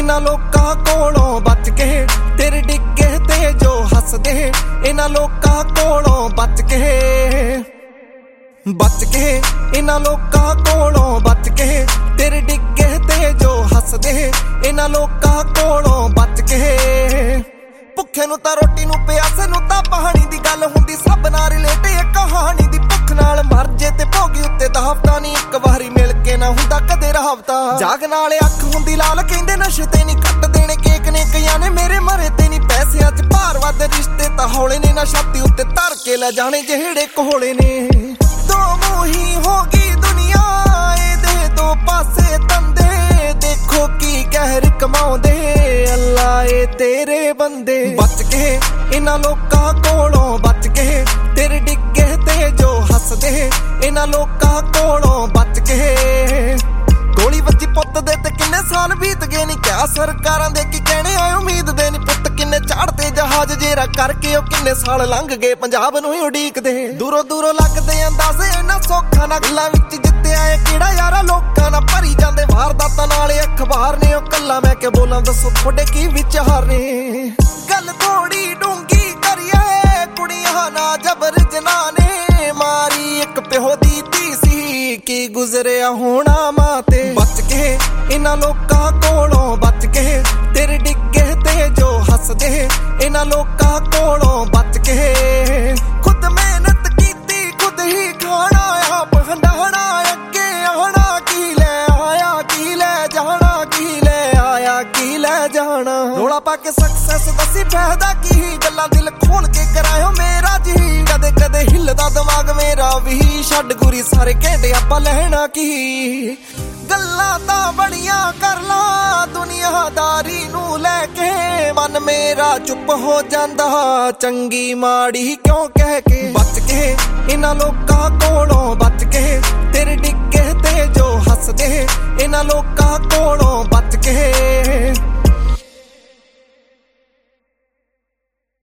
इन्हां लोकां कोलों बच के, तेरे डिगे ते जो हसदे इन्हां लोकां कोलों बच के, इन्हां लोकां कोलों बच के, तेरे डिगे ते जो हसदे इन्हां लोकां कोलों बच के। भुखे नूं तां रोटी नूं प्यासे नूं तां पानी दी गल हुंदी, सब नाल रिलेट ए कहानी दी। भुख नाल मर जे ते भोगी उत्ते दावता नी, एक वारी मिल के ना हुंदा कदे रावता। जाग नाल अख हुंदी लाल, कहंदे नशे ते नी कट देने केक ने कईयां ने, मेरे मरे ते नी पैसिਆਂ च भार वध, रिश्ते तां हौले ने ना छाती उत्ते धर के ले जाने जेड़े कोले ने। दो मूही हो गई दुनिया एदे दो पासे तंदे, देखो की कहर कमाउंदे अल्लाह ए तेरे बंदे। बच के इन्हां लोकां कोलों बच के, तेरे डिगे ते जो हसदे इन्हां लोकां कोलों बच के। गोली वजी पुत दे ते किन्ने साल बीत गए नी, क्या सरकारां दे की कहने आए उम्मीद दे नी। पुत किन्ने चाड़ते जहाज जेरा करके ओ किन्ने साल लंघ गए पंजाब नूं ही उडीकदे। दूरों दूरों लगदे अंदाजे इन्हां सौखां नाल, गल्लां विच जित्तिया ए किहड़ा यारा लोकां नाल भरी जांदे वारदातां नाल अखबार ने। ओ कल्ला मैं क्या बोलां दसो थोड़े की विचार ने। गल थोड़ी डूंगी करिए कुड़ियां ना जबर जनाने मारी, एक प्यो दी धी सी की गुजरिया होना मां ते। बच के इन्हां लोकां कोलों बच के, तेरे डिगे ते जो हसदे इन्हां लोकां कोलों बच के। खुद मेहनत कीती खुद ही खाना, आप हंडाना अगे आना, की ले आया की ले जाना, की ले आया की ले जाना। रोला पाके सक्सेस दसी फायदा की, गल्लां दिल खोल के करायो मेरा जी। कदे कदे हिलदा दिमाग मेरा भी, छड्ड गुरी सारे कहंदे आपां लहना की। गल्लां तां बड़ियां कर ला दुनियादारी नूं लैके, मन मेरा चुप हो जांदा चंगी माड़ी क्यों कह के। बच के इन्हां लोकां कोलों बच के, तेरे डिगे ते जो हसदे इन्हां लोकां कोलों बच के।